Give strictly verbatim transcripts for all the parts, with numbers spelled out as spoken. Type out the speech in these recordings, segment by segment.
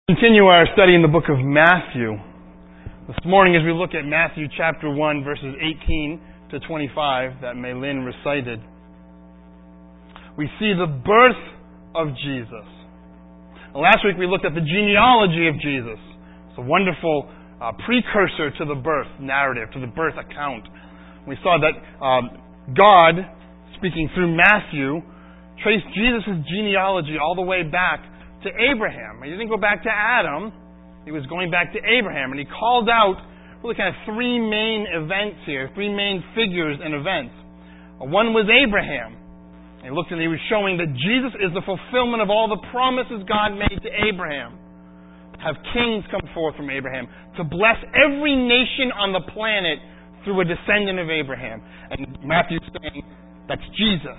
Continue our study in the book of Matthew. This morning as we look at Matthew chapter one, verses eighteen to twenty-five that Maylin recited, we see the birth of Jesus. And last week we looked at the genealogy of Jesus. It's a wonderful uh, precursor to the birth narrative, to the birth account. We saw that um, God, speaking through Matthew, traced Jesus' genealogy all the way back to Abraham. He didn't go back to Adam. He was going back to Abraham. And he called out really kind of three main events here, three main figures and events. One was Abraham. He looked and he was showing that Jesus is the fulfillment of all the promises God made to Abraham. Have kings come forth from Abraham, to bless every nation on the planet through a descendant of Abraham. And Matthew's saying, that's Jesus.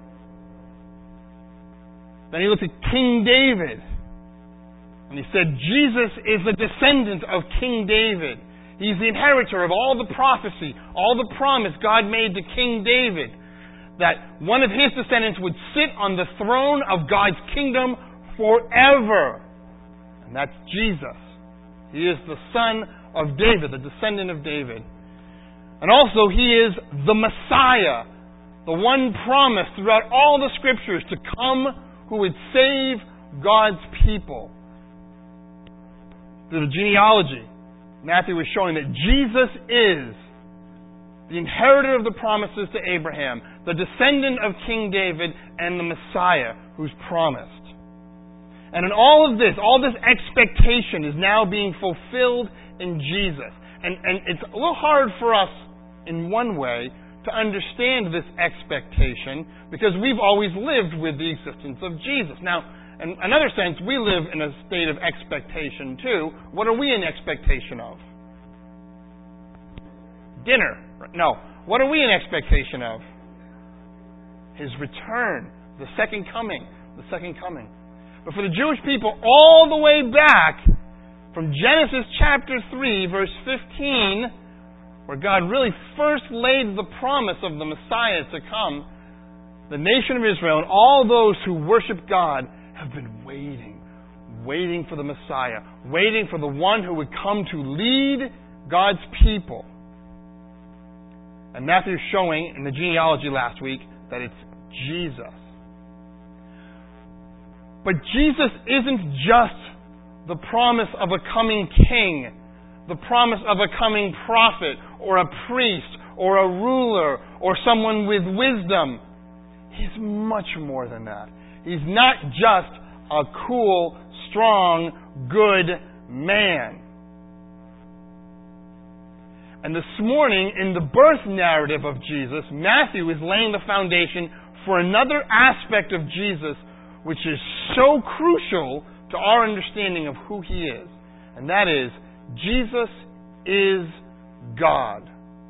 Then he looked at King David. And he said, Jesus is the descendant of King David. He's the inheritor of all the prophecy, all the promise God made to King David, that one of his descendants would sit on the throne of God's kingdom forever. And that's Jesus. He is the son of David, the descendant of David. And also he is the Messiah, the one promised throughout all the scriptures to come who would save God's people. Through the genealogy, Matthew was showing that Jesus is the inheritor of the promises to Abraham, the descendant of King David, and the Messiah who's promised. And in all of this, all this expectation is now being fulfilled in Jesus. And, and it's a little hard for us, in one way, to understand this expectation because we've always lived with the existence of Jesus. Now, in another sense, we live in a state of expectation too. What are we in expectation of? Dinner. No. What are we in expectation of? His return. The second coming. The second coming. But for the Jewish people, all the way back from Genesis chapter three, verse fifteen, where God really first laid the promise of the Messiah to come, the nation of Israel and all those who worship God have been waiting, waiting for the Messiah, waiting for the one who would come to lead God's people. And Matthew's showing in the genealogy last week that it's Jesus. But Jesus isn't just the promise of a coming king, the promise of a coming prophet, or a priest, or a ruler, or someone with wisdom. He's much more than that. He's not just a cool, strong, good man. And this morning, in the birth narrative of Jesus, Matthew is laying the foundation for another aspect of Jesus which is so crucial to our understanding of who He is. And that is, Jesus is God.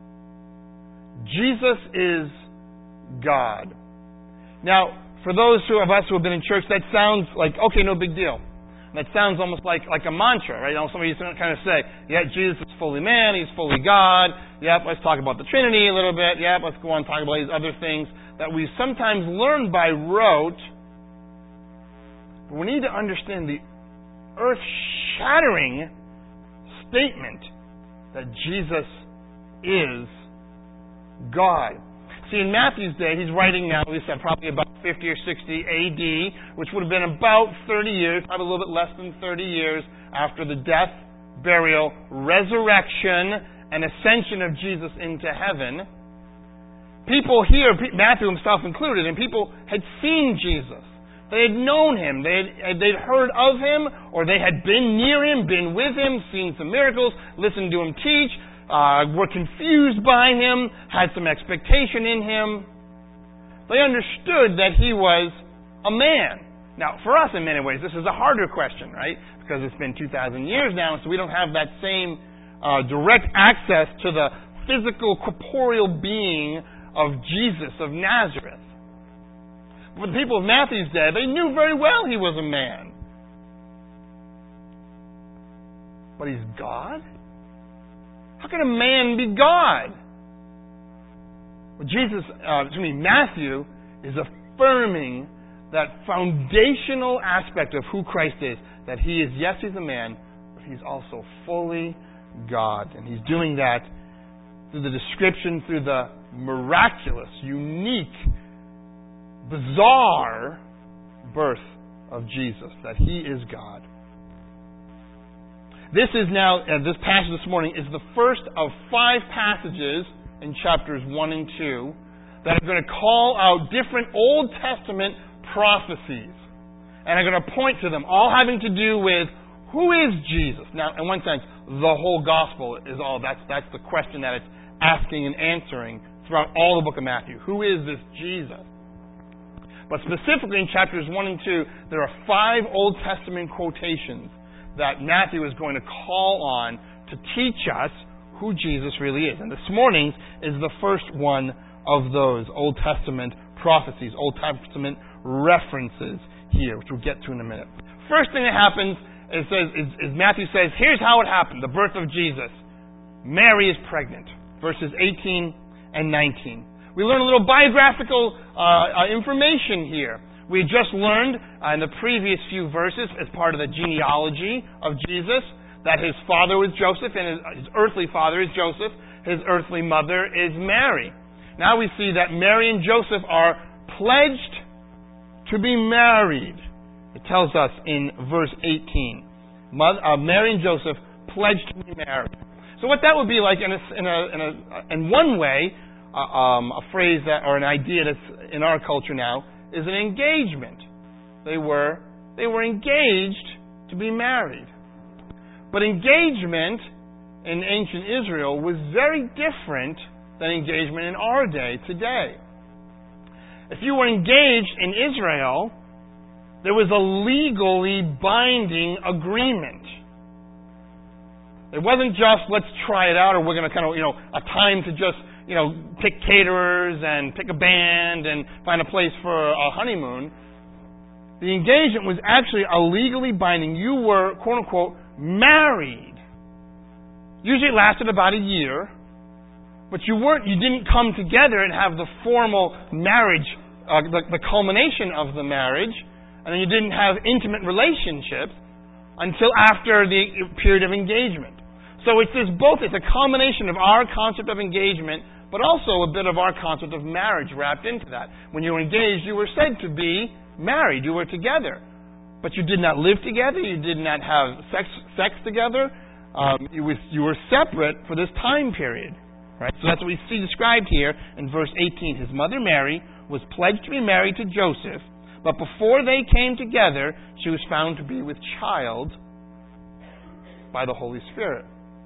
Jesus is God. Now, for those who, of us who have been in church, that sounds like, okay, no big deal. That sounds almost like, like a mantra, right? You know, somebody used to kind of say, yeah, Jesus is fully man, He's fully God. Yep, let's talk about the Trinity a little bit. Yep, let's go on and talk about these other things that we sometimes learn by rote. But we need to understand the earth-shattering statement that Jesus is God. See, in Matthew's day, he's writing now, he said probably about fifty or sixty A D, which would have been about thirty years, probably a little bit less than thirty years after the death, burial, resurrection, and ascension of Jesus into heaven. People here, Matthew himself included, and people had seen Jesus. They had known Him. They had, they'd heard of Him, or they had been near Him, been with Him, seen some miracles, listened to Him teach, uh, were confused by Him, had some expectation in Him. They understood that He was a man. Now, for us in many ways, this is a harder question, right? Because it's been two thousand years now, so we don't have that same uh, direct access to the physical, corporeal being of Jesus of Nazareth. For the people of Matthew's day, they knew very well He was a man. But He's God? How can a man be God? Well, Jesus, uh, excuse me, Matthew is affirming that foundational aspect of who Christ is, that He is, yes, He's a man, but He's also fully God. And He's doing that through the description, through the miraculous, unique, bizarre birth of Jesus, that He is God. This is now, uh, this passage this morning is the first of five passages in chapters one and two that are going to call out different Old Testament prophecies. And I'm going to point to them, all having to do with who is Jesus? Now, in one sense, the whole gospel is all, that's, that's the question that it's asking and answering throughout all the book of Matthew. Who is this Jesus? But specifically in chapters one and two, there are five Old Testament quotations that Matthew is going to call on to teach us who Jesus really is. And this morning is the first one of those Old Testament prophecies, Old Testament references here, which we'll get to in a minute. First thing that happens is, says, is, is Matthew says, here's how it happened, the birth of Jesus. Mary is pregnant, verses eighteen and nineteen. We learn a little biographical uh, uh, information here. We just learned uh, in the previous few verses, as part of the genealogy of Jesus, that His father was Joseph, and his, his earthly father is Joseph. His earthly mother is Mary. Now we see that Mary and Joseph are pledged to be married. It tells us in verse eighteen. Mother, uh, Mary and Joseph pledged to be married. So what that would be like in a, in a, in, a, in one way, uh, um, a phrase that, or an idea that's in our culture now, is an engagement. They were they were engaged to be married. But engagement in ancient Israel was very different than engagement in our day today. If you were engaged in Israel, there was a legally binding agreement. It wasn't just, let's try it out, or we're going to kind of, you know, a time to just, you know, pick caterers and pick a band and find a place for a honeymoon. The engagement was actually a legally binding. You were, quote unquote, married. Usually it lasted about a year, but you weren't, you didn't come together and have the formal marriage, uh, the, the culmination of the marriage, and then you didn't have intimate relationships until after the period of engagement. So it's this both, it's a combination of our concept of engagement, but also a bit of our concept of marriage wrapped into that. When you were engaged, you were said to be married. You were together. But you did not live together. You did not have sex sex together. Um, you, was, you were separate for this time period. Right? So that's what we see described here in verse eighteen. His mother Mary was pledged to be married to Joseph, but before they came together, she was found to be with child by the Holy Spirit.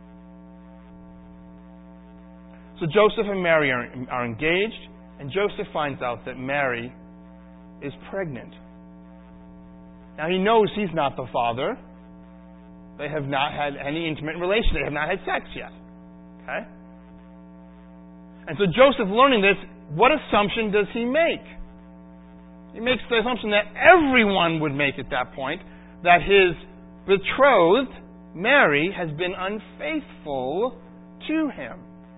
So Joseph and Mary are, are engaged, and Joseph finds out that Mary is pregnant. Now he knows he's not the father. They have not had any intimate relation. They have not had sex yet. Okay? And so Joseph, learning this, what assumption does he make? He makes the assumption that everyone would make at that point, that his betrothed, Mary, has been unfaithful to him.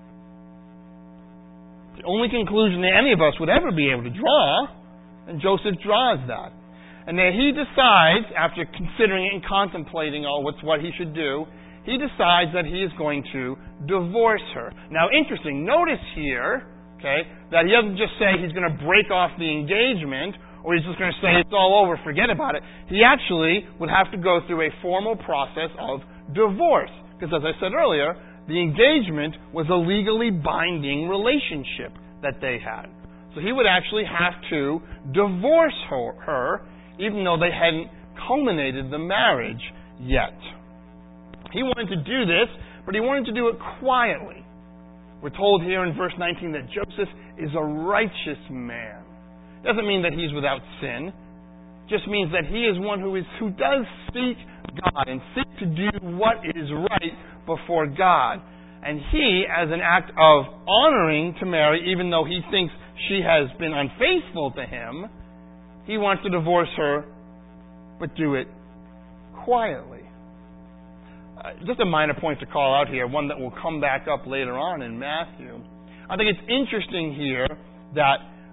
The only conclusion that any of us would ever be able to draw, and Joseph draws that. And then he decides, after considering it and contemplating all what's what he should do, he decides that he is going to divorce her. Now, interesting, notice here, okay, that he doesn't just say he's going to break off the engagement, or he's just going to say it's all over, forget about it. He actually would have to go through a formal process of divorce. Because as I said earlier, the engagement was a legally binding relationship that they had. So he would actually have to divorce her, her even though they hadn't culminated the marriage yet. He wanted to do this, but he wanted to do it quietly. We're told here in verse nineteen that Joseph is a righteous man. Doesn't mean that he's without sin. Just means that he is one who is who does seek God and seek to do what is right before God. And he, as an act of honoring to Mary, even though he thinks she has been unfaithful to him, he wants to divorce her, but do it quietly. Uh, just a minor point to call out here, one that will come back up later on in Matthew. I think it's interesting here that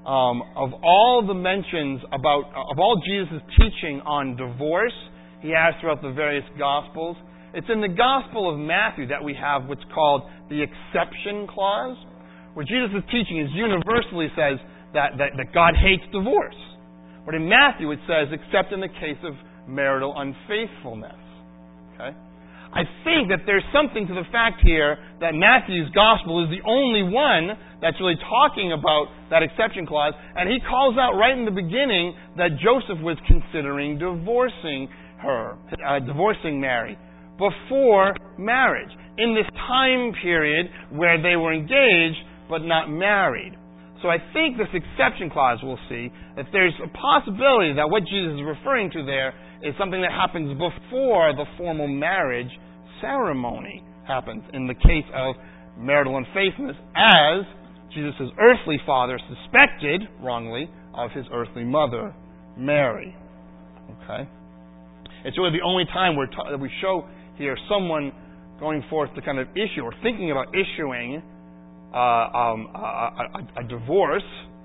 um, of all the mentions about, of all Jesus' teaching on divorce he has throughout the various Gospels, it's in the Gospel of Matthew that we have what's called the exception clause, where Jesus' teaching is universally says that, that, that God hates divorce. But in Matthew it says, except in the case of marital unfaithfulness. Okay? I think that there's something to the fact here that Matthew's Gospel is the only one that's really talking about that exception clause, and he calls out right in the beginning that Joseph was considering divorcing her, uh, divorcing Mary, before marriage, in this time period where they were engaged but not married. So I think this exception clause, we'll see, that there's a possibility that what Jesus is referring to there is something that happens before the formal marriage ceremony happens, in the case of marital unfaithfulness, as Jesus' earthly father suspected, wrongly, of his earthly mother, Mary. Okay? It's really the only time we're ta- that we show here someone going forth to kind of issue or thinking about issuing uh, um, a, a, a divorce,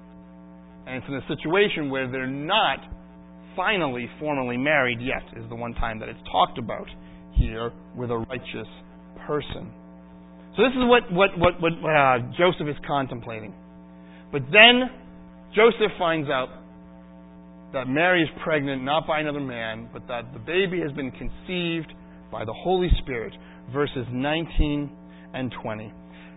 and it's in a situation where they're not finally formally married yet, is the one time that it's talked about here with a righteous person. So this is what, what, what, what uh, Joseph is contemplating. But then Joseph finds out that Mary is pregnant not by another man, but that the baby has been conceived by the Holy Spirit. Verses nineteen and twenty.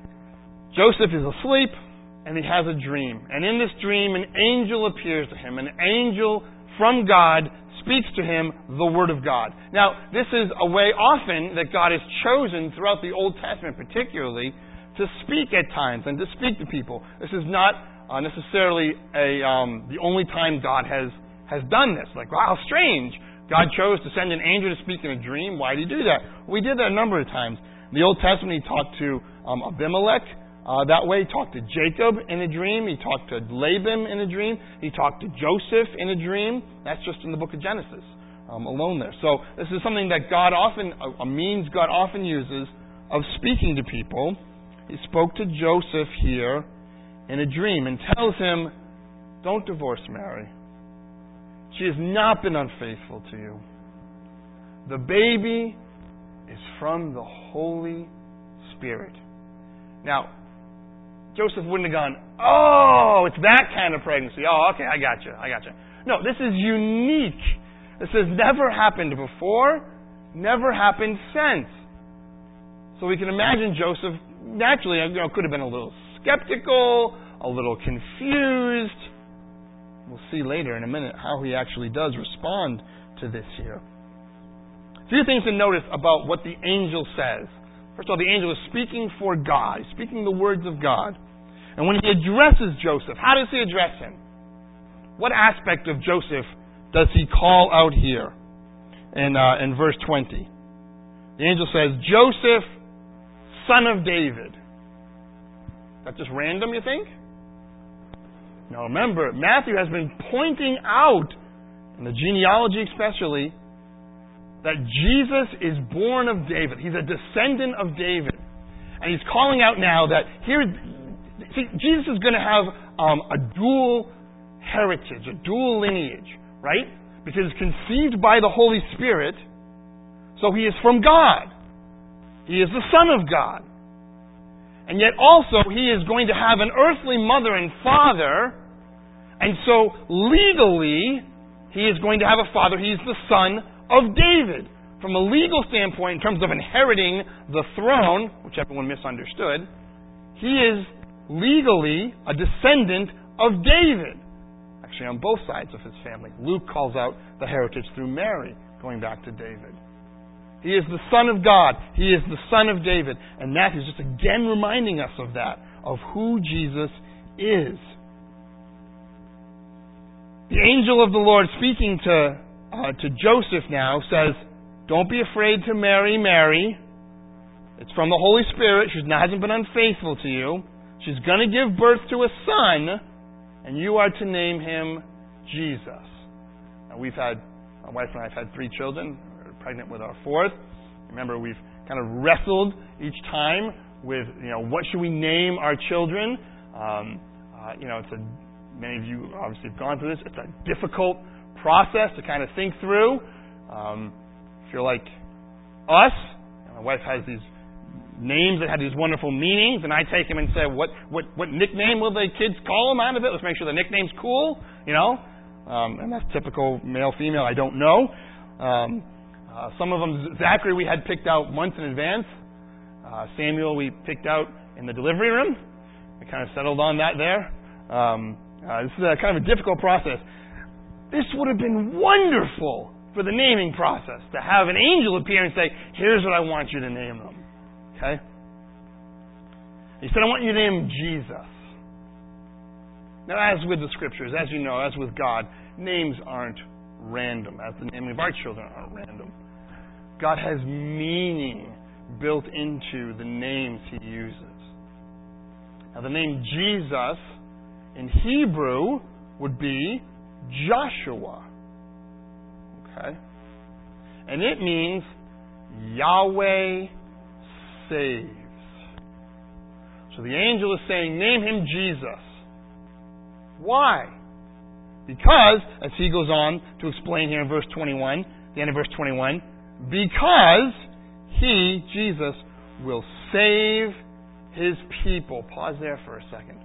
Joseph is asleep, and he has a dream. And in this dream, an angel appears to him. An angel from God speaks to him the Word of God. Now, this is a way often that God has chosen throughout the Old Testament particularly to speak at times and to speak to people. This is not uh, necessarily a um, the only time God has, has done this. Like, wow, strange. God chose to send an angel to speak in a dream. Why did he do that? We did that a number of times. In the Old Testament, he talked to um, Abimelech uh, that way. He talked to Jacob in a dream. He talked to Laban in a dream. He talked to Joseph in a dream. That's just in the book of Genesis um, alone there. So this is something that God often, a means God often uses of speaking to people. He spoke to Joseph here in a dream and tells him, don't divorce Mary. She has not been unfaithful to you. The baby is from the Holy Spirit. Now, Joseph wouldn't have gone, oh, it's that kind of pregnancy. Oh, okay, I got you, I got you. No, this is unique. This has never happened before, never happened since. So we can imagine Joseph, naturally, you know, could have been a little skeptical, a little confused. We'll see later in a minute how he actually does respond to this here. A few things to notice about what the angel says. First of all, the angel is speaking for God. He's speaking the words of God. And when he addresses Joseph, how does he address him? What aspect of Joseph does he call out here in, uh, in verse twenty? The angel says, Joseph, son of David. That's just random, you think? Now remember, Matthew has been pointing out, in the genealogy especially, that Jesus is born of David. He's a descendant of David. And he's calling out now that here, see, Jesus is going to have um, a dual heritage, a dual lineage, right? Because he's conceived by the Holy Spirit, so he is from God. He is the Son of God. And yet also he is going to have an earthly mother and father, and so legally he is going to have a father. He is the son of David. From a legal standpoint, in terms of inheriting the throne, which everyone misunderstood, he is legally a descendant of David. Actually, on both sides of his family. Luke calls out the heritage through Mary, going back to David. He is the Son of God. He is the Son of David. And Matthew is just again reminding us of that, of who Jesus is. The angel of the Lord speaking to, uh, to Joseph now says, don't be afraid to marry Mary. It's from the Holy Spirit. She hasn't been unfaithful to you. She's going to give birth to a son, and you are to name him Jesus. Now we've had, my wife and I have had three children. Pregnant with our fourth. Remember, we've kind of wrestled each time with, you know, what should we name our children? Um, uh, you know, it's a many of you obviously have gone through this. It's a difficult process to kind of think through. Um, if you're like us, my wife has these names that have these wonderful meanings, and I take them and say, what, what, what nickname will the kids call them out of it? Let's make sure the nickname's cool, you know? Um, and that's typical male, female, I don't know. Um, uh, some of them, Zachary, we had picked out months in advance. Uh, Samuel, we picked out in the delivery room. We kind of settled on that there. Um, uh, this is a kind of a difficult process. This would have been wonderful for the naming process, to have an angel appear and say, here's what I want you to name them. Okay? He said, I want you to name him Jesus. Now, as with the Scriptures, as you know, as with God, names aren't random, as the naming of our children aren't random. God has meaning built into the names He uses. Now, the name Jesus in Hebrew would be Joshua. Okay? And it means Yahweh saves. So the angel is saying, name him Jesus. Why? Because, as he goes on to explain here in verse twenty-one, the end of verse twenty-one, because he, Jesus, will save his people. Pause there for a second.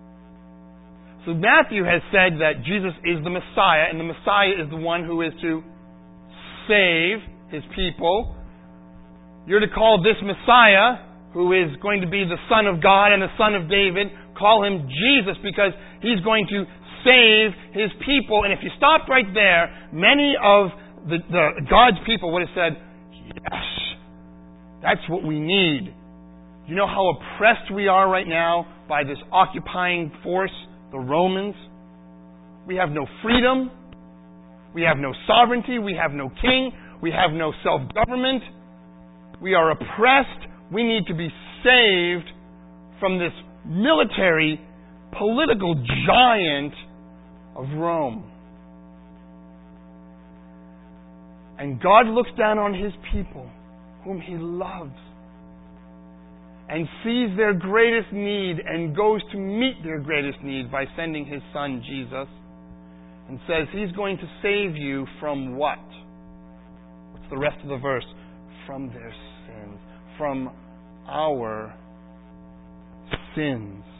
So Matthew has said that Jesus is the Messiah, and the Messiah is the one who is to save his people. You're to call this Messiah, who is going to be the Son of God and the Son of David, call him Jesus, because he's going to save his people. And if you stopped right there, many of the, the God's people would have said, yes, that's what we need. Do you know how oppressed we are right now by this occupying force, the Romans? We have no freedom. We have no sovereignty. We have no king. We have no self-government. We are oppressed. We need to be saved from this military, political giant of Rome. And God looks down on His people, whom He loves, and sees their greatest need and goes to meet their greatest need by sending His Son, Jesus, and says He's going to save you from what? What's the rest of the verse? From their sins. From our sins.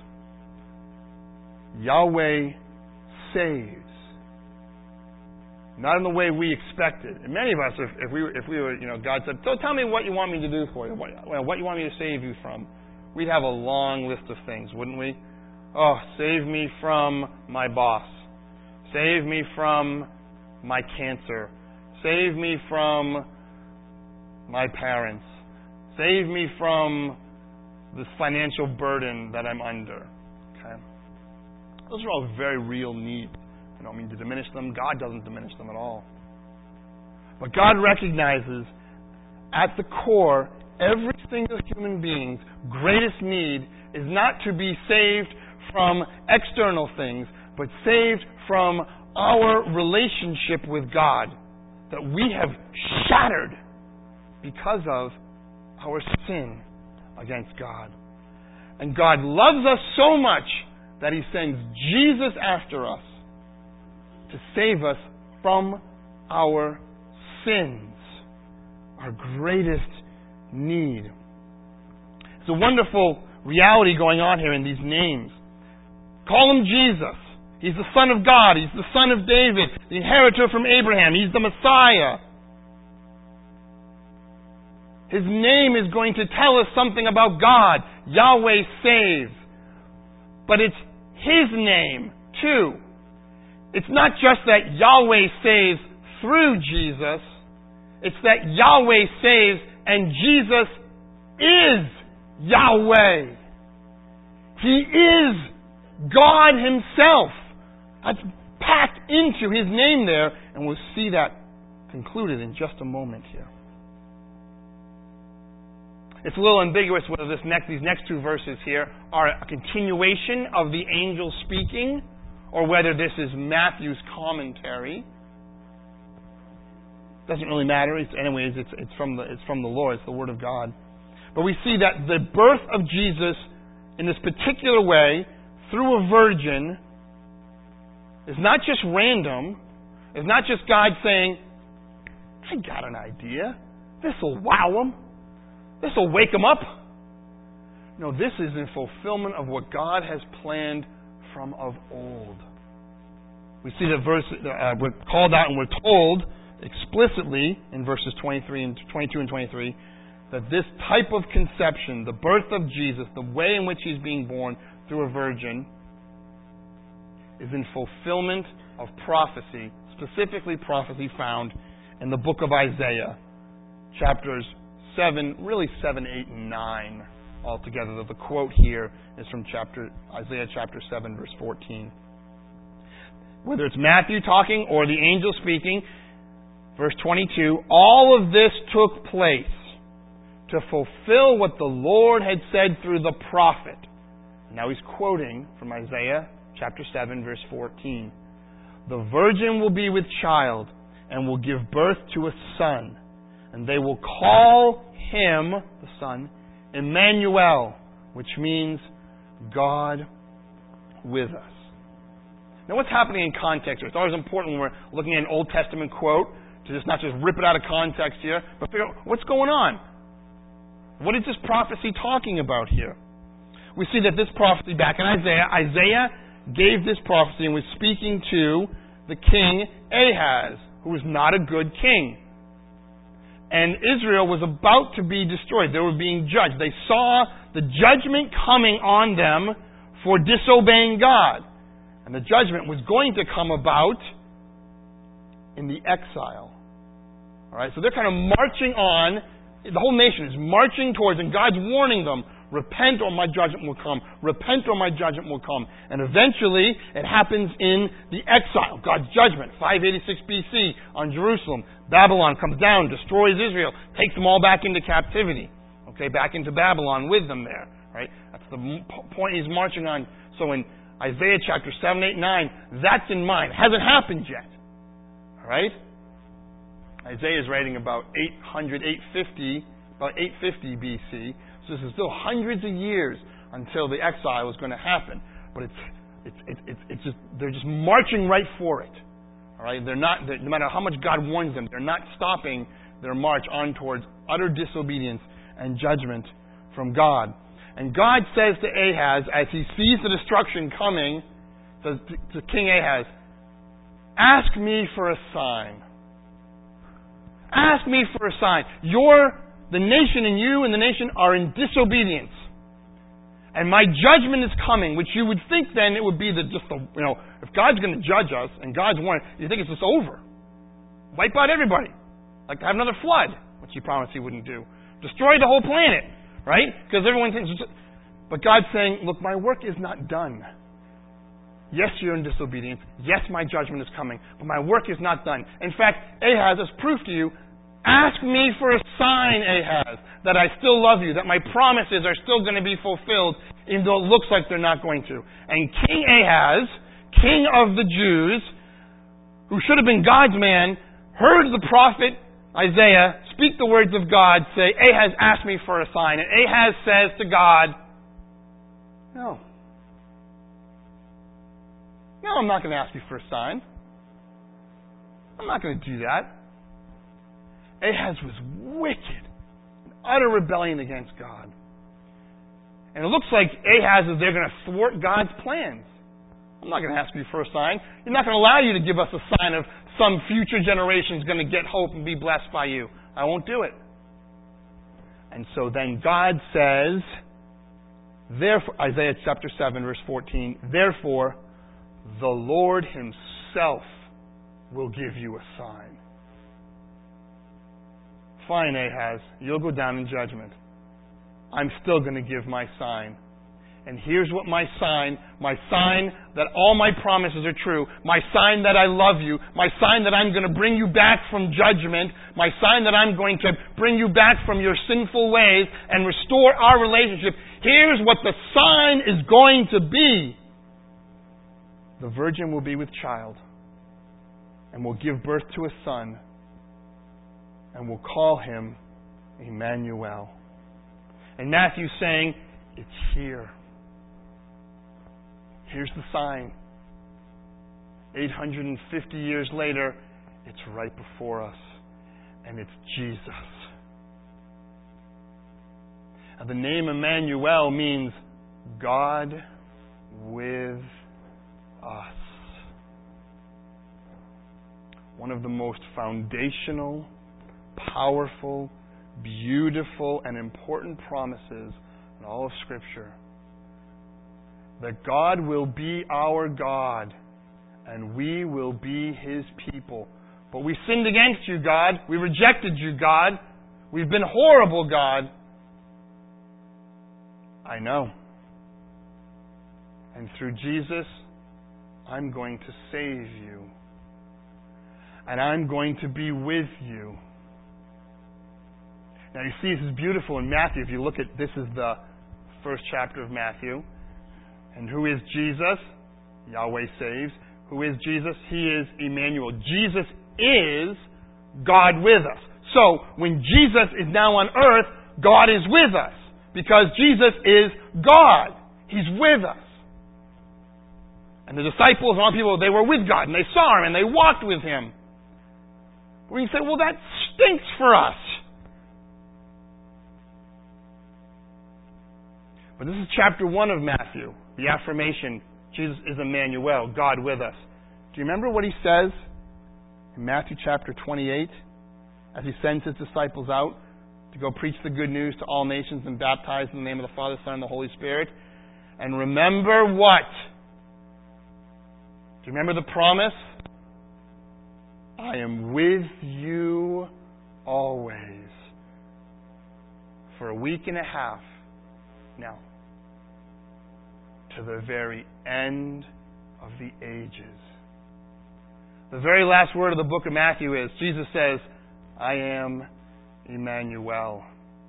Yahweh saves. Not in the way we expected. And many of us, if, if we were, if we were, you know, God said, "So tell me what you want me to do for you. What, well, what you want me to save you from?" We'd have a long list of things, wouldn't we? Oh, save me from my boss. Save me from my cancer. Save me from my parents. Save me from this financial burden that I'm under. Okay? Those are all very real needs. I don't mean to diminish them. God doesn't diminish them at all. But God recognizes at the core, every single human being's greatest need is not to be saved from external things, but saved from our relationship with God that we have shattered because of our sin against God. And God loves us so much that He sends Jesus after us to save us from our sins, our greatest need. It's a wonderful reality going on here in these names. Call Him Jesus. He's the Son of God. He's the Son of David, the inheritor from Abraham. He's the Messiah. His name is going to tell us something about God. Yahweh saves. But it's His name, too. It's not just that Yahweh saves through Jesus. It's that Yahweh saves and Jesus is Yahweh. He is God Himself. That's packed into His name there, and we'll see that concluded in just a moment here. It's a little ambiguous whether this next, these next two verses here are a continuation of the angel speaking, or whether this is Matthew's commentary. Doesn't really matter. It's, anyways, it's, it's from the it's from the Lord. It's the Word of God. But we see that the birth of Jesus in this particular way, through a virgin, is not just random. It's not just God saying, I got an idea. This will wow them. This will wake them up. No, this is in fulfillment of what God has planned from of old. We see the verse, uh, we're called out and we're told explicitly in verses twenty-three and twenty-two and twenty-three that this type of conception, the birth of Jesus, the way in which He's being born through a virgin, is in fulfillment of prophecy, specifically prophecy found in the book of Isaiah, chapters seven, really seven, eight, and nine altogether. The quote here is from chapter Isaiah chapter seven, verse fourteen. Whether it's Matthew talking or the angel speaking, verse twenty-two, all of this took place to fulfill what the Lord had said through the prophet. Now he's quoting from Isaiah chapter seven, verse fourteen. The virgin will be with child and will give birth to a son, and they will call him, the son, Emmanuel, which means God with us. Now what's happening in context here? It's always important when we're looking at an Old Testament quote to just not just rip it out of context here, but figure out what's going on. What is this prophecy talking about here? We see that this prophecy back in Isaiah, Isaiah gave this prophecy and was speaking to the king Ahaz, who was not a good king. And Israel was about to be destroyed. They were being judged. They saw the judgment coming on them for disobeying God. And the judgment was going to come about in the exile. All right, so they're kind of marching on. The whole nation is marching towards, and God's warning them, repent or my judgment will come. Repent or my judgment will come. And eventually, it happens in the exile. God's judgment, five eighty-six B C on Jerusalem. Babylon comes down, destroys Israel, takes them all back into captivity. Okay, back into Babylon with them there. Right? That's the point he's marching on. So in Isaiah chapter seven, eight, nine, that's in mind. It hasn't happened yet. All right? Isaiah is writing about eight hundred, eight fifty, about eight fifty B C. So this is still hundreds of years until the exile is going to happen. But it's it's it's it's, it's just they're just marching right for it. All right, they're not. They're, no matter how much God warns them, they're not stopping their march on towards utter disobedience and judgment from God. And God says to Ahaz, as he sees the destruction coming, says to, to King Ahaz, "Ask me for a sign. Ask me for a sign. You're, the nation and you and the nation are in disobedience. And my judgment is coming," which you would think then it would be the, just the, you know, if God's going to judge us and God's warning, you think it's just over. Wipe out everybody. Like to have another flood, which he promised he wouldn't do. Destroy the whole planet, right? Because everyone thinks, but God's saying, look, my work is not done. Yes, you're in disobedience. Yes, my judgment is coming. But my work is not done. In fact, Ahaz, as proof to you, ask me for a sign, Ahaz, that I still love you, that my promises are still going to be fulfilled, even though it looks like they're not going to. And King Ahaz, king of the Jews, who should have been God's man, heard the prophet Isaiah speak the words of God, say, Ahaz, ask me for a sign. And Ahaz says to God, no. No, I'm not going to ask you for a sign. I'm not going to do that. Ahaz was wicked, in utter rebellion against God. And it looks like Ahaz is they're going to thwart God's plans. I'm not going to ask you for a sign. You're not going to allow you to give us a sign of some future generation is going to get hope and be blessed by you. I won't do it. And so then God says, therefore, Isaiah chapter seven, verse fourteen, therefore, the Lord Himself will give you a sign. Fine, Ahaz, you'll go down in judgment. I'm still going to give my sign. And here's what my sign, my sign that all my promises are true, my sign that I love you, my sign that I'm going to bring you back from judgment, my sign that I'm going to bring you back from your sinful ways and restore our relationship. Here's what the sign is going to be. The virgin will be with child and will give birth to a son and will call him Emmanuel. And Matthew's saying, it's here. Here's the sign. eight hundred fifty years later, it's right before us. And it's Jesus. And the name Emmanuel means God with us. One of the most foundational, powerful, beautiful, and important promises in all of Scripture. That God will be our God, and we will be His people. But we sinned against you, God. We rejected you, God. We've been horrible, God. I know. And through Jesus, I'm going to save you. And I'm going to be with you. Now you see, this is beautiful in Matthew. If you look at, this is the first chapter of Matthew. And who is Jesus? Yahweh saves. Who is Jesus? He is Emmanuel. Jesus is God with us. So, when Jesus is now on earth, God is with us. Because Jesus is God. He's with us. And the disciples and all people, they were with God, and they saw Him, and they walked with Him. Where you say, well, that stinks for us. But this is chapter one of Matthew, the affirmation, Jesus is Emmanuel, God with us. Do you remember what He says in Matthew chapter twenty-eight, as He sends His disciples out to go preach the good news to all nations and baptize in the name of the Father, Son, and the Holy Spirit? And remember what? Do you remember the promise? I am with you always. For a week and a half now. To the very end of the ages. The very last word of the book of Matthew is, Jesus says, I am Emmanuel.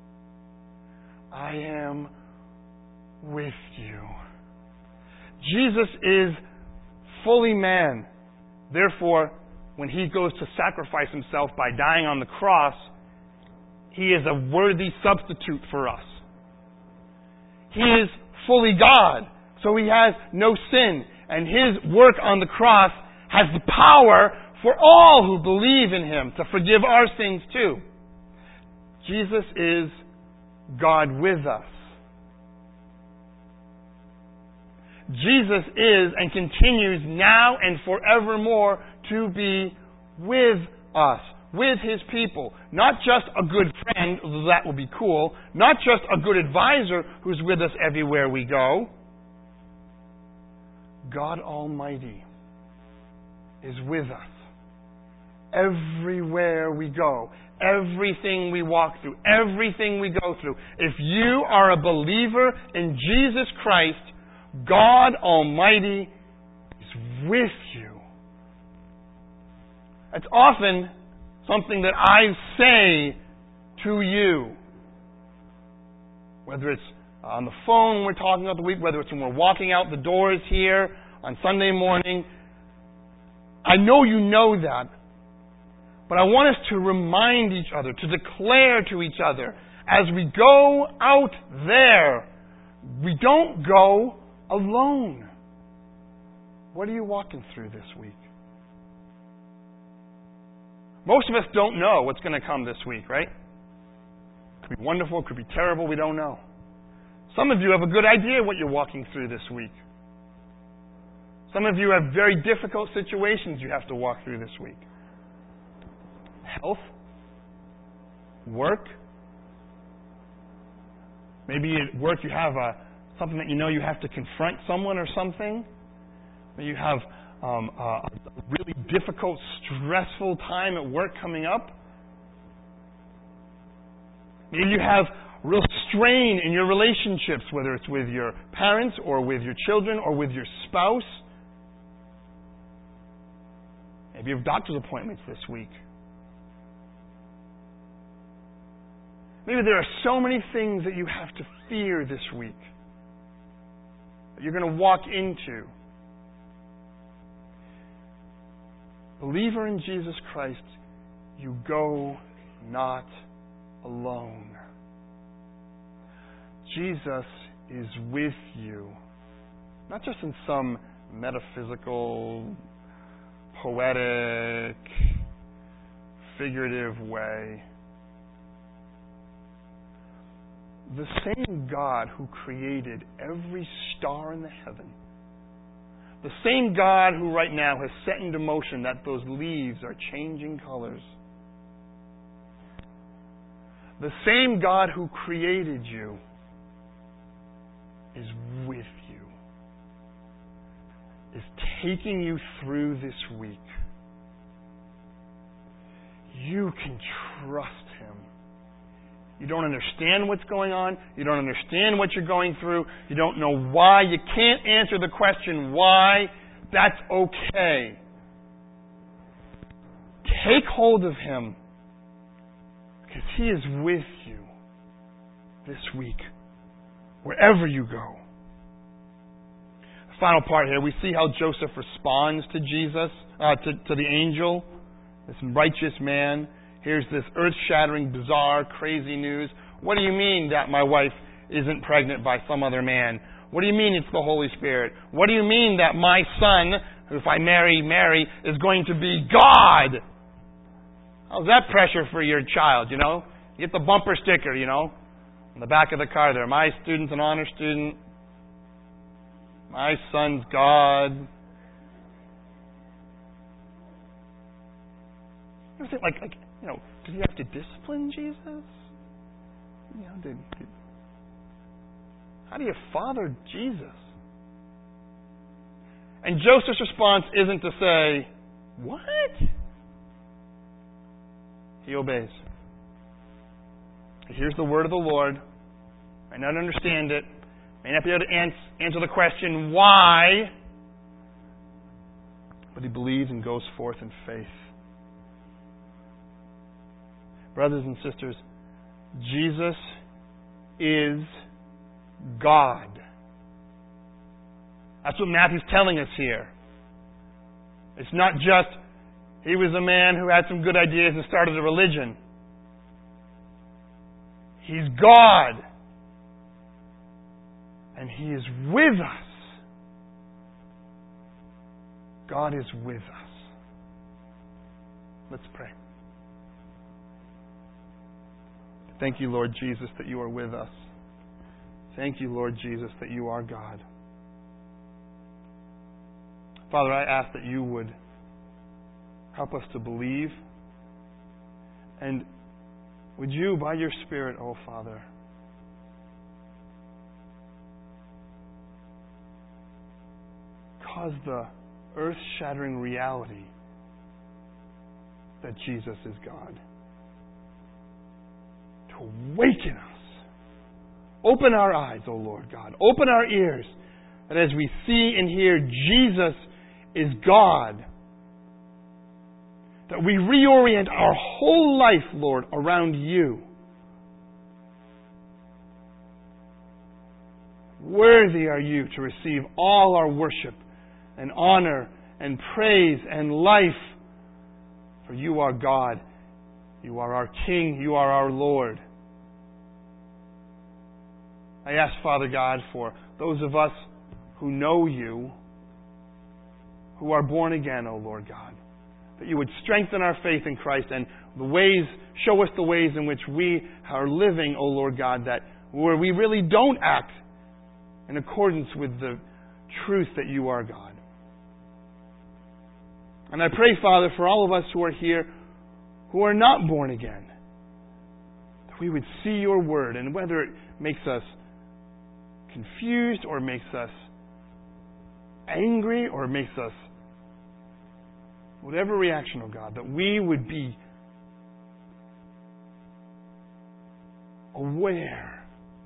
I am with you. Jesus is fully man. Therefore, when He goes to sacrifice Himself by dying on the cross, He is a worthy substitute for us. He is fully God, so He has no sin. And His work on the cross has the power for all who believe in Him to forgive our sins too. Jesus is God with us. Jesus is and continues now and forevermore to be with us, with His people. Not just a good friend, although that will be cool. Not just a good advisor who's with us everywhere we go. God Almighty is with us everywhere we go, everything we walk through, everything we go through. If you are a believer in Jesus Christ, God Almighty is with you. It's often something that I say to you. Whether it's on the phone when we're talking about the week, whether it's when we're walking out the doors here on Sunday morning. I know you know that. But I want us to remind each other, to declare to each other, as we go out there, we don't go alone. What are you walking through this week? Most of us don't know what's going to come this week, right? It could be wonderful, it could be terrible, we don't know. Some of you have a good idea what you're walking through this week. Some of you have very difficult situations you have to walk through this week. Health, work. Maybe at work you have a, something that you know you have to confront someone or something. Maybe you have um, a really difficult, stressful time at work coming up. Maybe you have real strain in your relationships, whether it's with your parents or with your children or with your spouse. Maybe you have doctor's appointments this week. Maybe there are so many things that you have to fear this week that you're going to walk into. Believer in Jesus Christ, you go not alone. Jesus is with you. Not just in some metaphysical poetic, figurative way. The same God who created every star in the heaven, the same God who right now has set into motion that those leaves are changing colors, the same God who created you is with you, is taking you through this week. You can trust Him. You don't understand what's going on. You don't understand what you're going through. You don't know why. You can't answer the question why. That's okay. Take hold of Him, because He is with you this week, wherever you go. The final part here, we see how Joseph responds to Jesus, uh, to, to the angel, this righteous man. Here's this earth-shattering, bizarre, crazy news. What do you mean that my wife isn't pregnant by some other man? What do you mean it's the Holy Spirit? What do you mean that my son, if I marry Mary, is going to be God? How's that pressure for your child, you know? You get the bumper sticker, you know, on the back of the car there. My student's an honor student. My son's God. You know, like, like, you know, did he have to discipline Jesus? You know, did, did, how do you father Jesus? And Joseph's response isn't to say, what? He obeys. He hears the word of the Lord. May not understand it. May not be able to answer the question, why? But he believes and goes forth in faith. Brothers and sisters, Jesus is God. That's what Matthew's telling us here. It's not just he was a man who had some good ideas and started a religion. He's God. And He is with us. God is with us. Let's pray. Thank you, Lord Jesus, that you are with us. Thank you, Lord Jesus, that you are God. Father, I ask that you would help us to believe. And would you, by your Spirit, oh Father, cause the earth-shattering reality that Jesus is God to awaken us. Open our eyes, O Lord God. Open our ears, that as we see and hear Jesus is God, that we reorient our whole life, Lord, around you. Worthy are you to receive all our worship and honor and praise and life. For you are God. You are our King. You are our Lord. I ask, Father God, for those of us who know you, who are born again, O Lord God, that you would strengthen our faith in Christ and the ways, show us the ways in which we are living, O Lord God, that where we really don't act in accordance with the truth that you are God. And I pray, Father, for all of us who are here who are not born again, that we would see your word, and whether it makes us confused or makes us angry or makes us whatever reaction, oh God, that we would be aware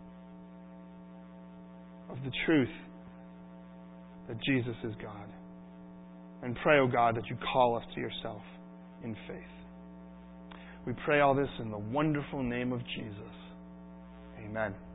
of the truth that Jesus is God. And pray, oh God, that you call us to yourself in faith. We pray all this in the wonderful name of Jesus. Amen.